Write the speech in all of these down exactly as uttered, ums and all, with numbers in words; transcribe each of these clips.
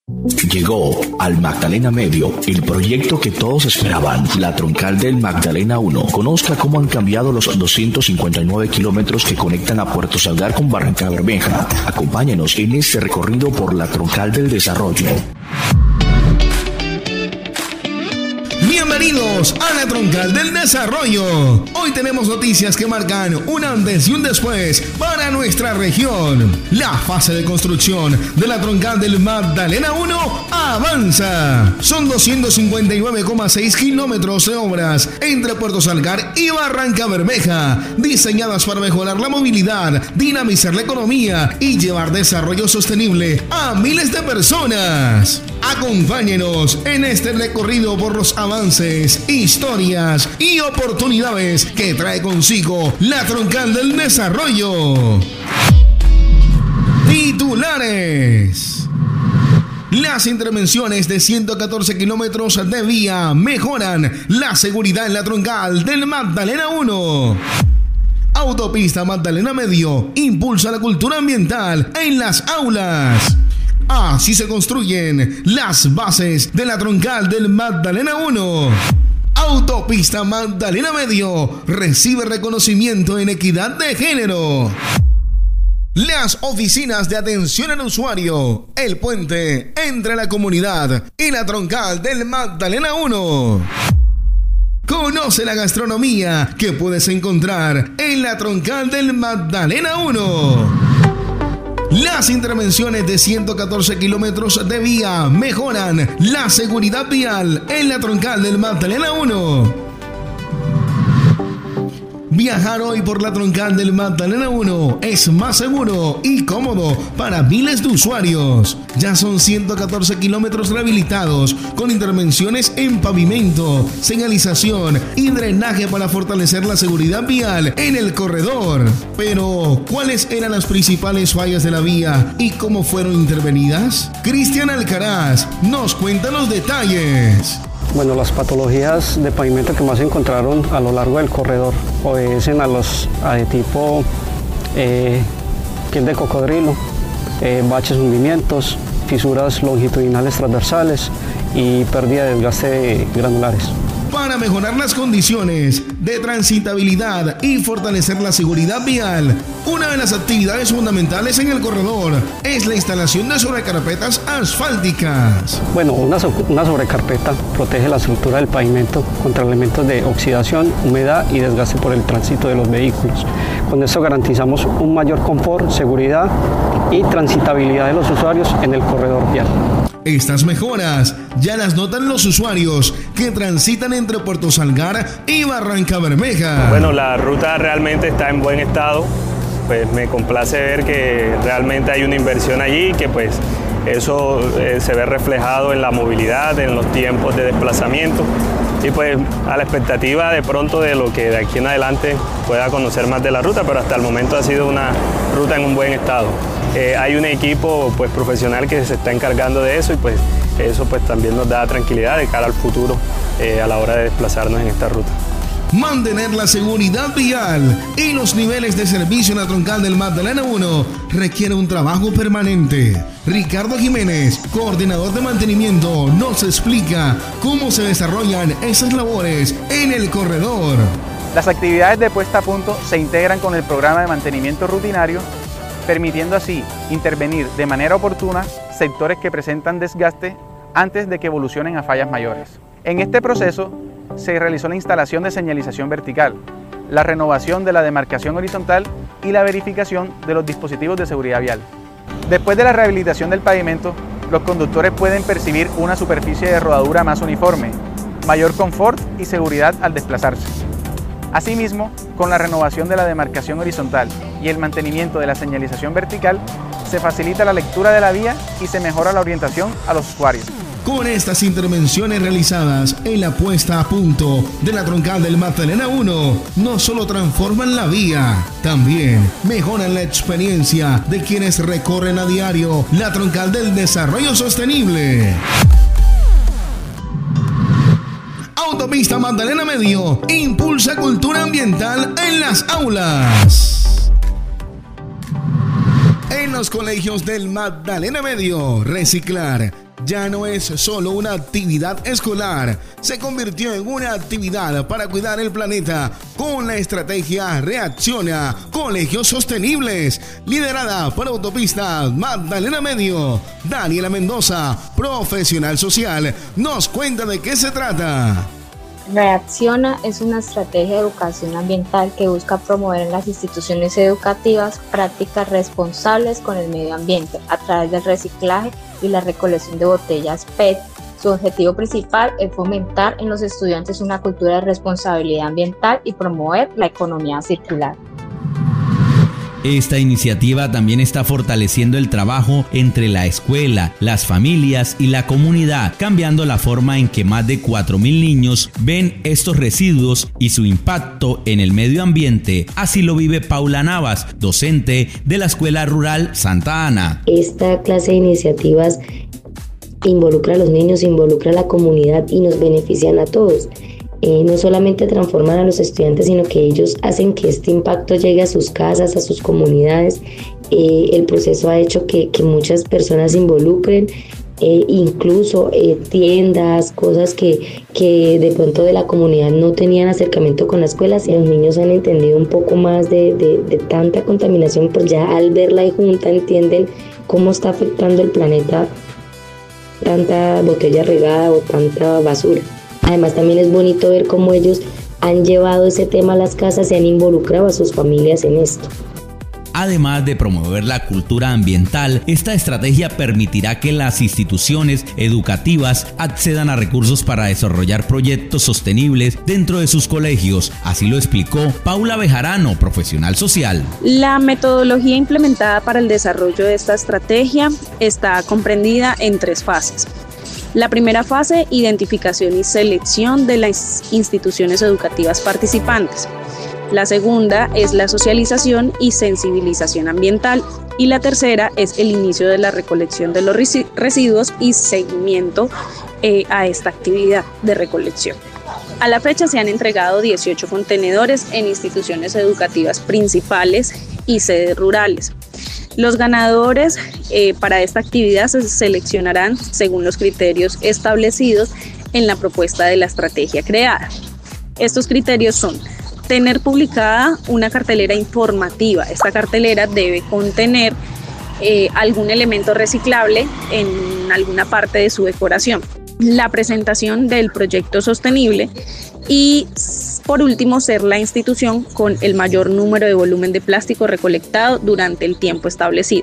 Llegó al Magdalena Medio el proyecto que todos esperaban, la troncal del Magdalena uno. Conozca cómo han cambiado los doscientos cincuenta y nueve kilómetros que conectan a Puerto Salgar con Barrancabermeja. Acompáñenos en este recorrido por la troncal del desarrollo. Bienvenidos a la troncal del desarrollo. Hoy tenemos noticias que marcan un antes y un después para nuestra región. La fase de construcción de la troncal del Magdalena uno avanza. Son doscientos cincuenta y nueve coma seis kilómetros de obras entre Puerto Salgar y Barrancabermeja, diseñadas para mejorar la movilidad, dinamizar la economía y llevar desarrollo sostenible a miles de personas. Acompáñenos en este recorrido por los avances, historias y oportunidades que trae consigo la troncal del desarrollo. Titulares. Las intervenciones de ciento catorce kilómetros de vía mejoran la seguridad en la troncal del Magdalena uno. Autopista Magdalena Medio impulsa la cultura ambiental en las aulas. Así se construyen las bases de la troncal del Magdalena uno. Autopista Magdalena Medio recibe reconocimiento en equidad de género. Las oficinas de atención al usuario, el puente entre la comunidad y la troncal del Magdalena uno. Conoce la gastronomía que puedes encontrar en la troncal del Magdalena uno. Las intervenciones de ciento catorce kilómetros de vía mejoran la seguridad vial en la troncal del Magdalena uno. Viajar hoy por la troncal del Magdalena uno es más seguro y cómodo para miles de usuarios. Ya son ciento catorce kilómetros rehabilitados con intervenciones en pavimento, señalización y drenaje para fortalecer la seguridad vial en el corredor. Pero, ¿cuáles eran las principales fallas de la vía y cómo fueron intervenidas? Cristian Alcaraz nos cuenta los detalles. Bueno, las patologías de pavimento que más se encontraron a lo largo del corredor obedecen a los a de tipo eh, piel de cocodrilo, eh, baches, hundimientos, fisuras longitudinales transversales y pérdida de desgaste granulares. Para mejorar las condiciones de transitabilidad y fortalecer la seguridad vial, una de las actividades fundamentales en el corredor es la instalación de sobrecarpetas asfálticas. Bueno, una, so una sobrecarpeta protege la estructura del pavimento contra elementos de oxidación, humedad y desgaste por el tránsito de los vehículos. Con esto garantizamos un mayor confort, seguridad y transitabilidad de los usuarios en el corredor vial. Estas mejoras ya las notan los usuarios que transitan entre Puerto Salgar y Barrancabermeja. Bueno, la ruta realmente está en buen estado, pues me complace ver que realmente hay una inversión allí, que pues eso eh, se ve reflejado en la movilidad, en los tiempos de desplazamiento y pues a la expectativa de pronto de lo que de aquí en adelante pueda conocer más de la ruta, pero hasta el momento ha sido una ruta en un buen estado. Eh, hay un equipo pues profesional que se está encargando de eso y pues eso pues también nos da tranquilidad de cara al futuro eh, a la hora de desplazarnos en esta ruta. Mantener la seguridad vial y los niveles de servicio en la troncal del Magdalena uno requiere un trabajo permanente. Ricardo Jiménez, coordinador de mantenimiento, nos explica cómo se desarrollan esas labores en el corredor. Las actividades de puesta a punto se integran con el programa de mantenimiento rutinario, permitiendo así intervenir de manera oportuna sectores que presentan desgaste antes de que evolucionen a fallas mayores. En este proceso se realizó la instalación de señalización vertical, la renovación de la demarcación horizontal y la verificación de los dispositivos de seguridad vial. Después de la rehabilitación del pavimento, los conductores pueden percibir una superficie de rodadura más uniforme, mayor confort y seguridad al desplazarse. Asimismo, con la renovación de la demarcación horizontal y el mantenimiento de la señalización vertical, se facilita la lectura de la vía y se mejora la orientación a los usuarios. Con estas intervenciones realizadas en la puesta a punto de la troncal del Magdalena uno, no solo transforman la vía, también mejoran la experiencia de quienes recorren a diario la troncal del desarrollo sostenible. Autopista Magdalena Medio impulsa cultura ambiental en las aulas. En los colegios del Magdalena Medio, reciclar ya no es solo una actividad escolar, se convirtió en una actividad para cuidar el planeta con la estrategia Reacciona Colegios Sostenibles, liderada por Autopistas Magdalena Medio. Daniela Mendoza, profesional social, nos cuenta de qué se trata. Reacciona es una estrategia de educación ambiental que busca promover en las instituciones educativas prácticas responsables con el medio ambiente a través del reciclaje y la recolección de botellas P E T. Su objetivo principal es fomentar en los estudiantes una cultura de responsabilidad ambiental y promover la economía circular. Esta iniciativa también está fortaleciendo el trabajo entre la escuela, las familias y la comunidad, cambiando la forma en que más de cuatro mil niños ven estos residuos y su impacto en el medio ambiente. Así lo vive Paula Navas, docente de la Escuela Rural Santa Ana. Esta clase de iniciativas involucra a los niños, involucra a la comunidad y nos benefician a todos. Eh, no solamente transforman a los estudiantes, sino que ellos hacen que este impacto llegue a sus casas, a sus comunidades. Eh, el proceso ha hecho que, que muchas personas se involucren, eh, incluso eh, tiendas, cosas que, que de pronto de la comunidad no tenían acercamiento con las escuelas, y los niños han entendido un poco más de, de, de tanta contaminación, pues ya al verla de junta entienden cómo está afectando el planeta tanta botella regada o tanta basura. Además, también es bonito ver cómo ellos han llevado ese tema a las casas y han involucrado a sus familias en esto. Además de promover la cultura ambiental, esta estrategia permitirá que las instituciones educativas accedan a recursos para desarrollar proyectos sostenibles dentro de sus colegios. Así lo explicó Paula Bejarano, profesional social. La metodología implementada para el desarrollo de esta estrategia está comprendida en tres fases. La primera fase, identificación y selección de las instituciones educativas participantes. La segunda es la socialización y sensibilización ambiental. Y la tercera es el inicio de la recolección de los residuos y seguimiento eh, a esta actividad de recolección. A la fecha se han entregado dieciocho contenedores en instituciones educativas principales y sedes rurales. Los ganadores eh, para esta actividad se seleccionarán según los criterios establecidos en la propuesta de la estrategia creada. Estos criterios son: tener publicada una cartelera informativa. Esta cartelera debe contener eh, algún elemento reciclable en alguna parte de su decoración. La presentación del proyecto sostenible y, por último, ser la institución con el mayor número de volumen de plástico recolectado durante el tiempo establecido.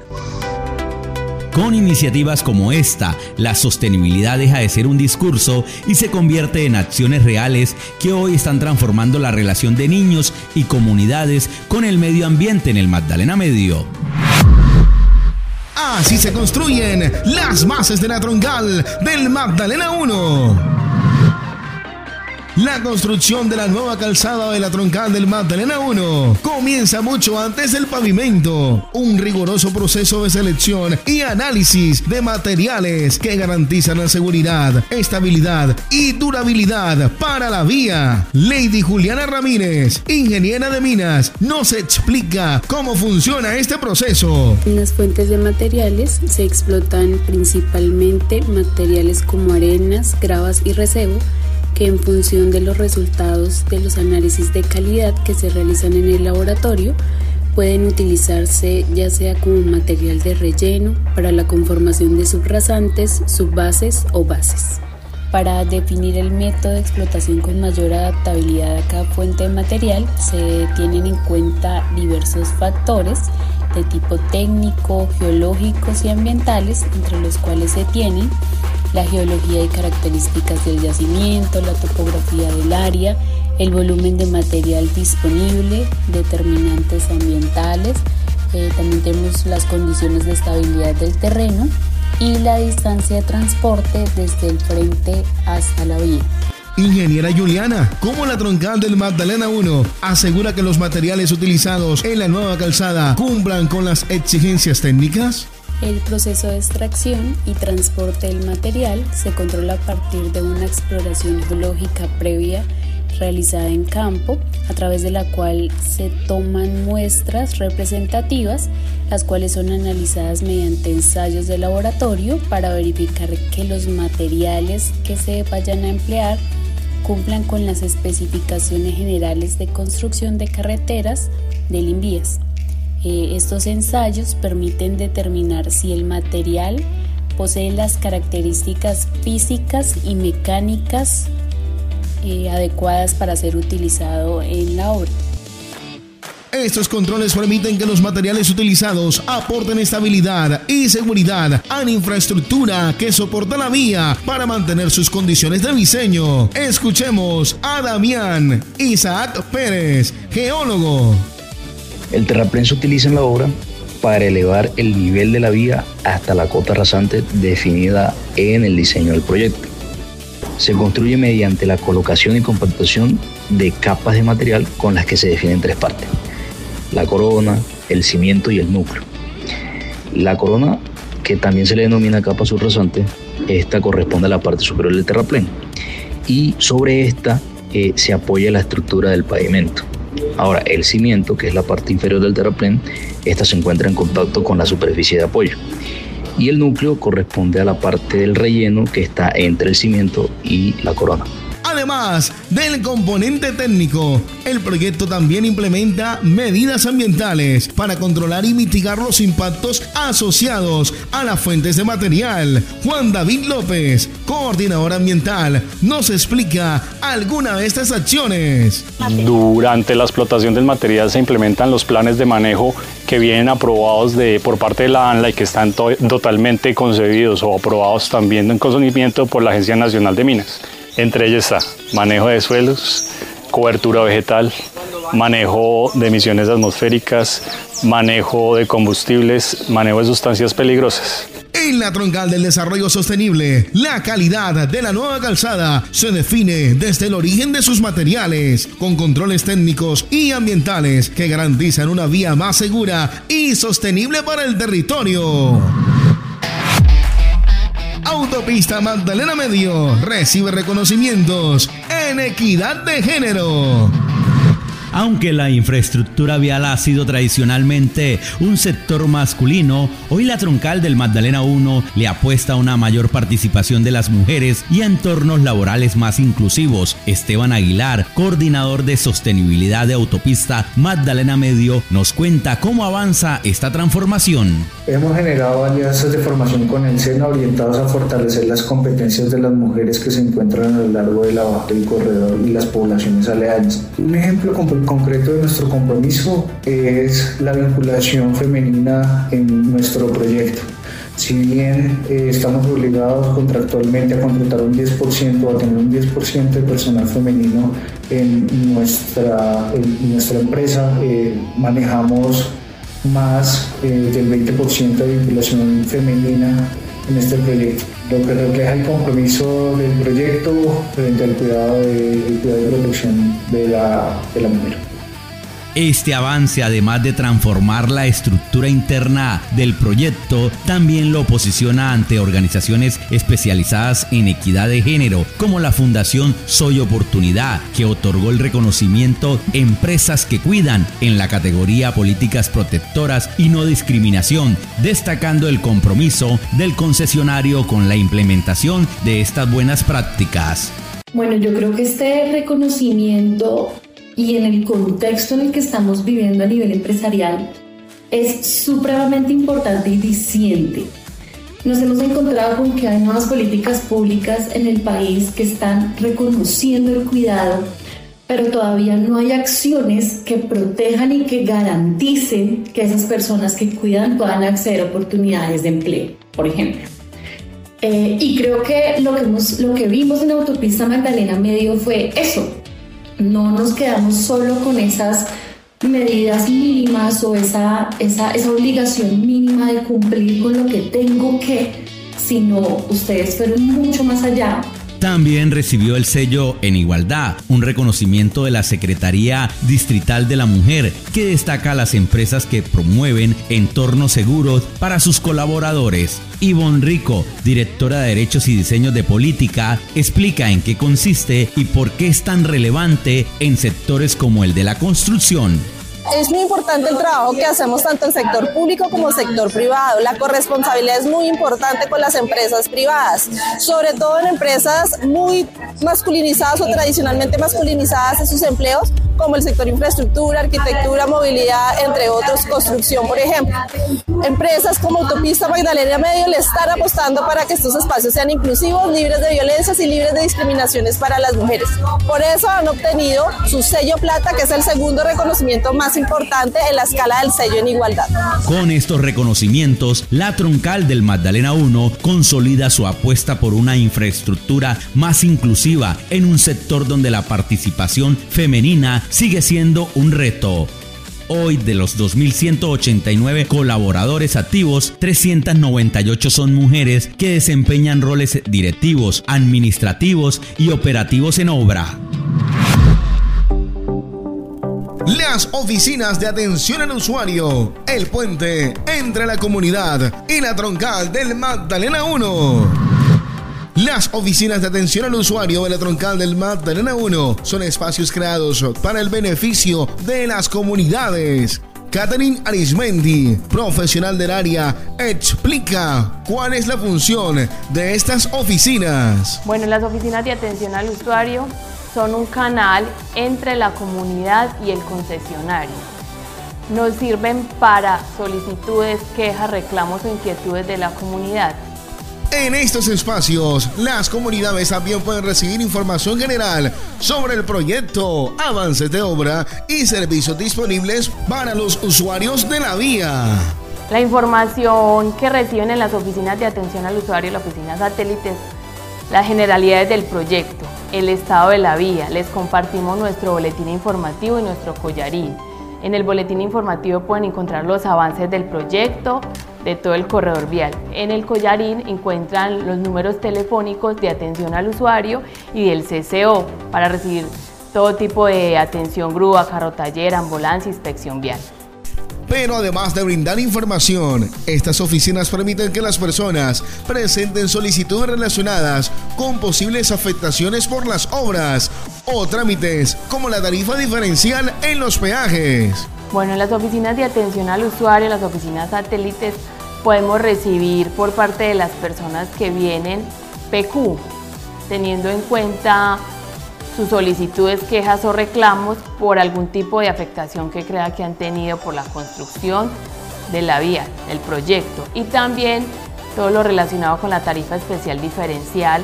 Con iniciativas como esta, la sostenibilidad deja de ser un discurso y se convierte en acciones reales que hoy están transformando la relación de niños y comunidades con el medio ambiente en el Magdalena Medio. Así se construyen las bases de la troncal del Magdalena uno. La construcción de la nueva calzada de la troncal del Magdalena uno comienza mucho antes del pavimento. Un riguroso proceso de selección y análisis de materiales que garantizan la seguridad, estabilidad y durabilidad para la vía. Lady Juliana Ramírez, ingeniera de minas, nos explica cómo funciona este proceso. En las fuentes de materiales se explotan principalmente materiales como arenas, gravas y resebo, que en función de los resultados de los análisis de calidad que se realizan en el laboratorio pueden utilizarse ya sea como material de relleno para la conformación de subrasantes, subbases o bases. Para definir el método de explotación con mayor adaptabilidad a cada fuente de material se tienen en cuenta diversos factores de tipo técnico, geológicos y ambientales, entre los cuales se tienen la geología y características del yacimiento, la topografía del área, el volumen de material disponible, determinantes ambientales, eh, también tenemos las condiciones de estabilidad del terreno y la distancia de transporte desde el frente hasta la vía. Ingeniera Juliana, ¿cómo la troncal del Magdalena uno asegura que los materiales utilizados en la nueva calzada cumplan con las exigencias técnicas? El proceso de extracción y transporte del material se controla a partir de una exploración geológica previa realizada en campo, a través de la cual se toman muestras representativas, las cuales son analizadas mediante ensayos de laboratorio para verificar que los materiales que se vayan a emplear cumplan con las especificaciones generales de construcción de carreteras del INVIES. Eh, estos ensayos permiten determinar si el material posee las características físicas y mecánicas eh, adecuadas para ser utilizado en la obra. Estos controles permiten que los materiales utilizados aporten estabilidad y seguridad a la infraestructura que soporta la vía para mantener sus condiciones de diseño. Escuchemos a Damián Isaac Pérez, geólogo. El terraplén se utiliza en la obra para elevar el nivel de la vía hasta la cota rasante definida en el diseño del proyecto. Se construye mediante la colocación y compactación de capas de material con las que se definen tres partes: la corona, el cimiento y el núcleo. La corona, que también se le denomina capa subrasante, esta corresponde a la parte superior del terraplén, y sobre esta eh, se apoya la estructura del pavimento. Ahora, el cimiento, que es la parte inferior del terraplén, esta se encuentra en contacto con la superficie de apoyo. Y el núcleo corresponde a la parte del relleno que está entre el cimiento y la corona. Además del componente técnico, el proyecto también implementa medidas ambientales para controlar y mitigar los impactos asociados a las fuentes de material. Juan David López, coordinador ambiental, nos explica alguna de estas acciones. Durante la explotación del material se implementan los planes de manejo que vienen aprobados de, por parte de la ANLA y que están to- totalmente concebidos o aprobados también en conocimiento por la Agencia Nacional de Minas. Entre ellas está manejo de suelos, cobertura vegetal, manejo de emisiones atmosféricas, manejo de combustibles, manejo de sustancias peligrosas. En la troncal del desarrollo sostenible, la calidad de la nueva calzada se define desde el origen de sus materiales, con controles técnicos y ambientales que garantizan una vía más segura y sostenible para el territorio. Autopista Magdalena Medio recibe reconocimientos en equidad de género. Aunque la infraestructura vial ha sido tradicionalmente un sector masculino, hoy la troncal del Magdalena uno le apuesta a una mayor participación de las mujeres y a entornos laborales más inclusivos. Esteban Aguilar, coordinador de sostenibilidad de Autopista Magdalena Medio, nos cuenta cómo avanza esta transformación. Hemos generado alianzas de formación con el SENA orientados a fortalecer las competencias de las mujeres que se encuentran a lo largo de la baja del corredor y las poblaciones aledañas. Un ejemplo concreto de nuestro compromiso es la vinculación femenina en nuestro proyecto. Si bien eh, estamos obligados contractualmente a contratar un diez por ciento o a tener un diez por ciento de personal femenino en nuestra, en nuestra empresa, eh, manejamos más eh, del veinte por ciento de vinculación femenina en este proyecto, lo que refleja el compromiso del proyecto frente al cuidado de, el cuidado y protección de la, de la mujer. Este avance, además de transformar la estructura interna del proyecto, también lo posiciona ante organizaciones especializadas en equidad de género, como la Fundación Soy Oportunidad, que otorgó el reconocimiento Empresas que Cuidan en la categoría Políticas Protectoras y No Discriminación, destacando el compromiso del concesionario con la implementación de estas buenas prácticas. Bueno, yo creo que este reconocimiento y en el contexto en el que estamos viviendo a nivel empresarial es supremamente importante y diciente. Nos hemos encontrado con que hay nuevas políticas públicas en el país que están reconociendo el cuidado, pero todavía no hay acciones que protejan y que garanticen que esas personas que cuidan puedan acceder a oportunidades de empleo, por ejemplo. Eh, y creo que lo que, hemos, lo que vimos en Autopista Magdalena Medio fue eso. No nos quedamos solo con esas medidas mínimas o esa, esa, esa obligación mínima de cumplir con lo que tengo que, sino ustedes fueron mucho más allá. También recibió el sello En Igualdad, un reconocimiento de la Secretaría Distrital de la Mujer que destaca a las empresas que promueven entornos seguros para sus colaboradores. Ivonne Rico, directora de Derechos y Diseños de Política, explica en qué consiste y por qué es tan relevante en sectores como el de la construcción. Es muy importante el trabajo que hacemos tanto en sector público como sector privado. La corresponsabilidad es muy importante con las empresas privadas, sobre todo en empresas muy masculinizadas o tradicionalmente masculinizadas en sus empleos, como el sector infraestructura, arquitectura, movilidad, entre otros, construcción, por ejemplo. Empresas como Autopista Magdalena Medio le están apostando para que estos espacios sean inclusivos, libres de violencias y libres de discriminaciones para las mujeres. Por eso han obtenido su sello plata, que es el segundo reconocimiento más importante en la escala del sello en igualdad. Con estos reconocimientos, la Troncal del Magdalena uno consolida su apuesta por una infraestructura más inclusiva en un sector donde la participación femenina sigue siendo un reto. Hoy, de los dos mil ciento ochenta y nueve colaboradores activos, trescientas noventa y ocho son mujeres que desempeñan roles directivos, administrativos y operativos en obra. Las oficinas de atención al usuario, el puente entre la comunidad y la Troncal del Magdalena uno. Las oficinas de atención al usuario de la Troncal del Magdalena uno son espacios creados para el beneficio de las comunidades. Catherine Arismendi, profesional del área, explica cuál es la función de estas oficinas. Bueno, las oficinas de atención al usuario son un canal entre la comunidad y el concesionario. Nos sirven para solicitudes, quejas, reclamos o inquietudes de la comunidad. En estos espacios, las comunidades también pueden recibir información general sobre el proyecto, avances de obra y servicios disponibles para los usuarios de la vía. La información que reciben en las oficinas de atención al usuario, la oficina satélites, las generalidades del proyecto, el estado de la vía. Les compartimos nuestro boletín informativo y nuestro collarín. En el boletín informativo pueden encontrar los avances del proyecto, de todo el corredor vial. En el collarín encuentran los números telefónicos de atención al usuario y del C C O para recibir todo tipo de atención: grúa, carro taller, ambulancia, inspección vial. Pero además de brindar información, estas oficinas permiten que las personas presenten solicitudes relacionadas con posibles afectaciones por las obras o trámites como la tarifa diferencial en los peajes. Bueno, en las oficinas de atención al usuario, las oficinas satélites, podemos recibir por parte de las personas que vienen P Q, teniendo en cuenta sus solicitudes, quejas o reclamos por algún tipo de afectación que crea que han tenido por la construcción de la vía, del proyecto, y también todo lo relacionado con la tarifa especial diferencial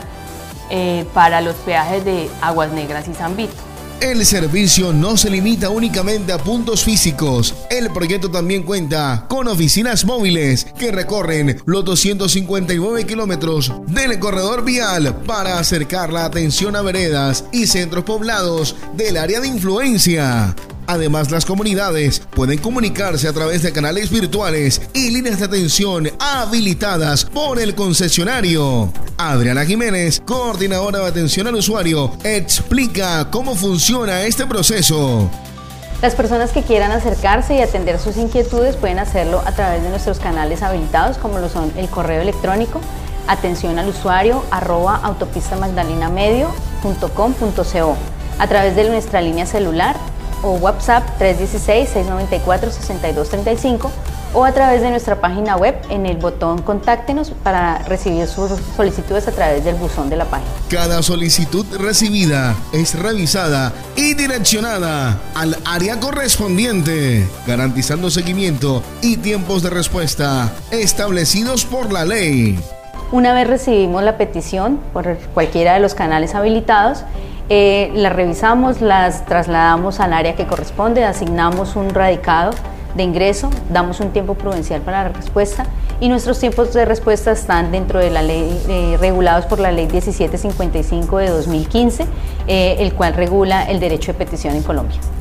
eh, para los peajes de Aguas Negras y San Vito. El servicio no se limita únicamente a puntos físicos. El proyecto también cuenta con oficinas móviles que recorren los doscientos cincuenta y nueve kilómetros del corredor vial para acercar la atención a veredas y centros poblados del área de influencia. Además, las comunidades pueden comunicarse a través de canales virtuales y líneas de atención habilitadas por el concesionario. Adriana Jiménez, coordinadora de atención al usuario, explica cómo funciona este proceso. Las personas que quieran acercarse y atender sus inquietudes pueden hacerlo a través de nuestros canales habilitados, como lo son el correo electrónico atención al usuario arroba autopista magdalena medio punto com punto co, a través de nuestra línea celular o WhatsApp tres uno seis, seis nueve cuatro, seis dos tres cinco, o a través de nuestra página web en el botón Contáctenos para recibir sus solicitudes a través del buzón de la página. Cada solicitud recibida es revisada y direccionada al área correspondiente, garantizando seguimiento y tiempos de respuesta establecidos por la ley. Una vez recibimos la petición por cualquiera de los canales habilitados, Eh, las revisamos, las trasladamos al área que corresponde, asignamos un radicado de ingreso, damos un tiempo prudencial para la respuesta y nuestros tiempos de respuesta están dentro de la ley, eh, regulados por la ley diecisiete cincuenta y cinco de dos mil quince, eh, el cual regula el derecho de petición en Colombia.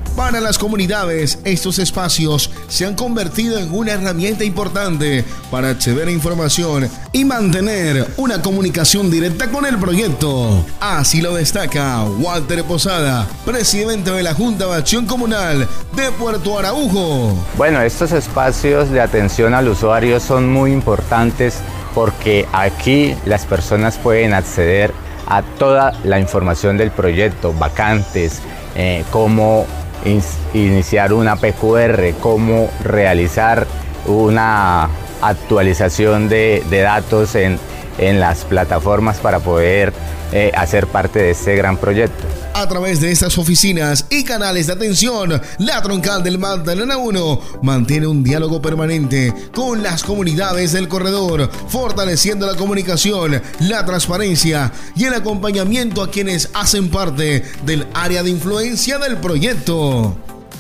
Para las comunidades, estos espacios se han convertido en una herramienta importante para acceder a información y mantener una comunicación directa con el proyecto. Así lo destaca Walter Posada, presidente de la Junta de Acción Comunal de Puerto Araujo. Bueno, estos espacios de atención al usuario son muy importantes porque aquí las personas pueden acceder a toda la información del proyecto, vacantes, eh, cómo in- iniciar una P Q R, cómo realizar una actualización de, de datos en, en las plataformas para poder eh, hacer parte de este gran proyecto. A través de estas oficinas y canales de atención, la Troncal del Magdalena uno mantiene un diálogo permanente con las comunidades del corredor, fortaleciendo la comunicación, la transparencia y el acompañamiento a quienes hacen parte del área de influencia del proyecto.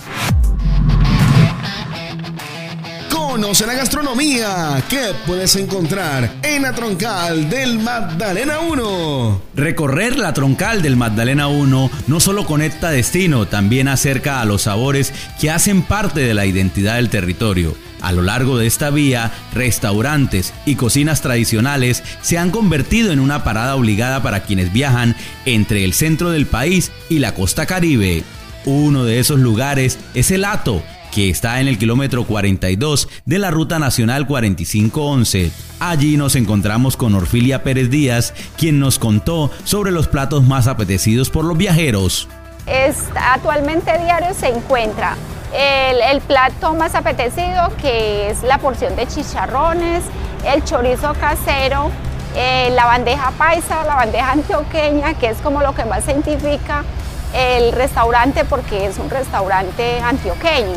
Conoce la gastronomía que puedes encontrar en la Troncal del Magdalena uno. Recorrer la Troncal del Magdalena uno no solo conecta destino, también acerca a los sabores que hacen parte de la identidad del territorio. A lo largo de esta vía, restaurantes y cocinas tradicionales se han convertido en una parada obligada para quienes viajan entre el centro del país y la costa caribe. Uno de esos lugares es el Hato, que está en el kilómetro cuarenta y dos de la Ruta Nacional cuarenta y cinco once. Allí nos encontramos con Orfilia Pérez Díaz, quien nos contó sobre los platos más apetecidos por los viajeros. Es, actualmente diario se encuentra el, el plato más apetecido, que es la porción de chicharrones, el chorizo casero, eh, la bandeja paisa, la bandeja antioqueña, que es como lo que más se identifica el restaurante porque es un restaurante antioqueño.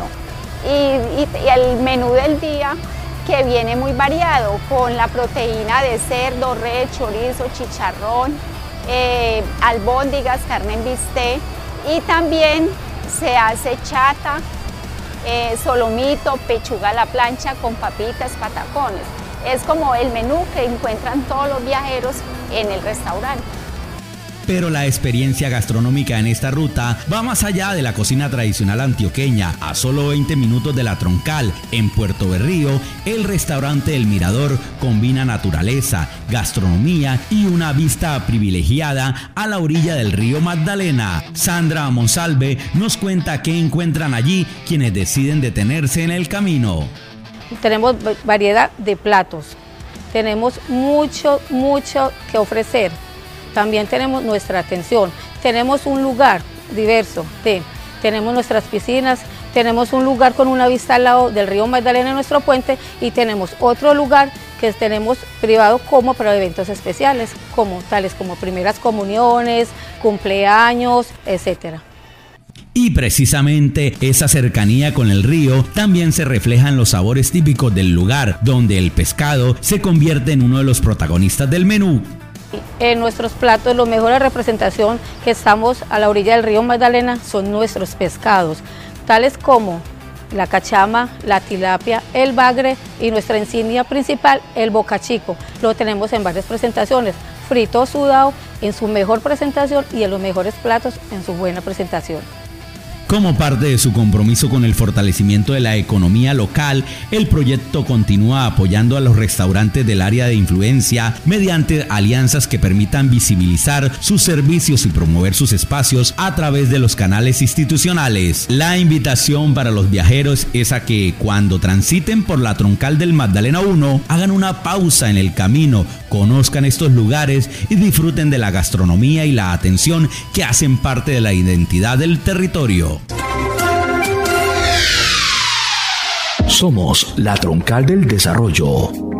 Y, y, y el menú del día, que viene muy variado, con la proteína de cerdo, res, chorizo, chicharrón, eh, albóndigas, carne en bistec, y también se hace chata, eh, solomito, pechuga a la plancha con papitas, patacones. Es como el menú que encuentran todos los viajeros en el restaurante. Pero la experiencia gastronómica en esta ruta va más allá de la cocina tradicional antioqueña. A solo veinte minutos de la Troncal, en Puerto Berrío, el restaurante El Mirador combina naturaleza, gastronomía y una vista privilegiada a la orilla del río Magdalena. Sandra Monsalve nos cuenta qué encuentran allí quienes deciden detenerse en el camino. Tenemos variedad de platos, tenemos mucho, mucho que ofrecer. También tenemos nuestra atención, tenemos un lugar diverso, de, tenemos nuestras piscinas, tenemos un lugar con una vista al lado del río Magdalena en nuestro puente, y tenemos otro lugar que tenemos privado como para eventos especiales, como tales como primeras comuniones, cumpleaños, etcétera. Y precisamente esa cercanía con el río también se refleja en los sabores típicos del lugar, donde el pescado se convierte en uno de los protagonistas del menú. En nuestros platos, la mejor representación que estamos a la orilla del río Magdalena son nuestros pescados, tales como la cachama, la tilapia, el bagre y nuestra insignia principal, el bocachico. Lo tenemos en varias presentaciones, frito o sudado en su mejor presentación y en los mejores platos en su buena presentación. Como parte de su compromiso con el fortalecimiento de la economía local, el proyecto continúa apoyando a los restaurantes del área de influencia mediante alianzas que permitan visibilizar sus servicios y promover sus espacios a través de los canales institucionales. La invitación para los viajeros es a que cuando transiten por la Troncal del Magdalena uno, hagan una pausa en el camino, conozcan estos lugares y disfruten de la gastronomía y la atención que hacen parte de la identidad del territorio. Somos la Troncal del Desarrollo.